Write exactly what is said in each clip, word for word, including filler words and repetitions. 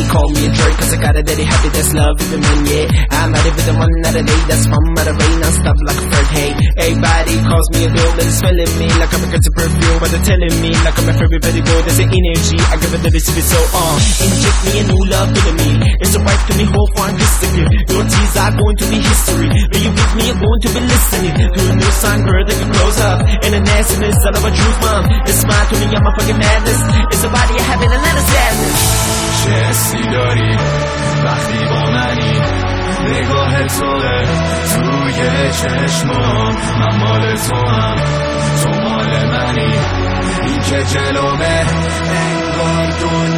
call me a jerk cause I got a daddy happy, that's love with the man, yeah. I'm out with the one that I lay, that's from out of rain, non-stop like a bird, hey. Everybody calls me a girl, but it's smelling me like I'm a girl to perfume, but they're telling me like I'm a fairy pretty boy, there's an energy, I give it the receive it so on. Inject me a new love to me, it's a right to me, hope I'm disappear. Your tears are going to be history, when you with me, I'm going to be listening to a new song, girl, that you close up. And the nastiness, all of a truth, mom. It's smile to me, I'm a fucking madness. It's a body I have in a lot of sadness. چه حسی داری وقتی با منی نگاه توه توی چشمام من مال تو هم تو مال منی این که جلومه انگار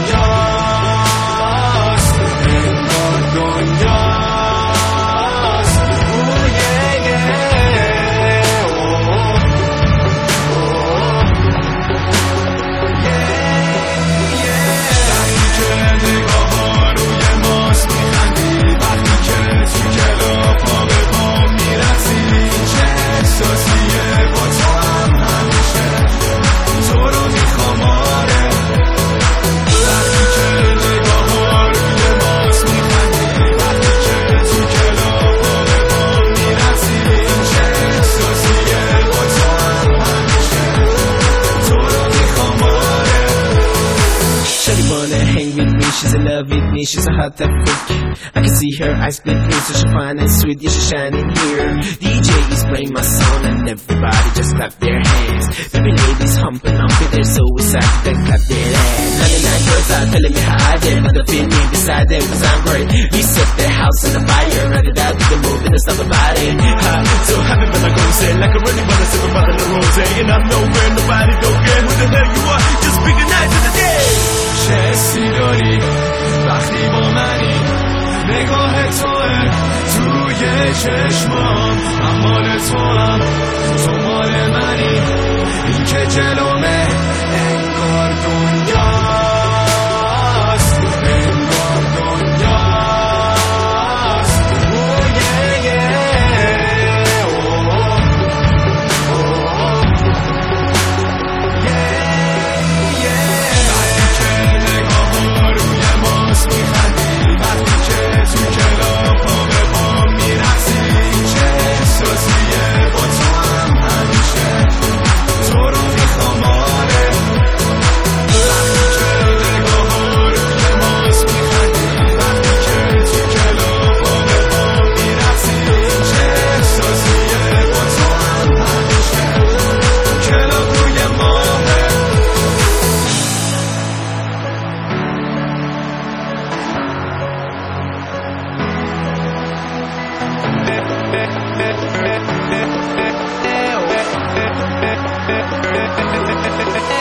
دنیاست انگار دنیاست اوه یه یه She's in love with me, she's a hot type freak. I can see her eyes blinking, so she's fine and sweet, yeah, she's shining here. D J is playing my song and everybody just clap their hands. Baby ladies humping up with their so excited they clap their hands. ninety-nine girls are telling me how I did, but they feel me beside them cause I'm great. We set their house on the fire, read it out with the move and it's not about it. Ha, so happy when I go say like a running brother sipping by the rose. And I'm nowhere, nobody don't care who the hell you are, just pick a night to the day. چه حسی داری وقتی با منی نگاه توه توی چشمام من مال تو هم تو مال منی این که جلومه انگار دنیاست انگار دنیاست اوه یه یه Yeah.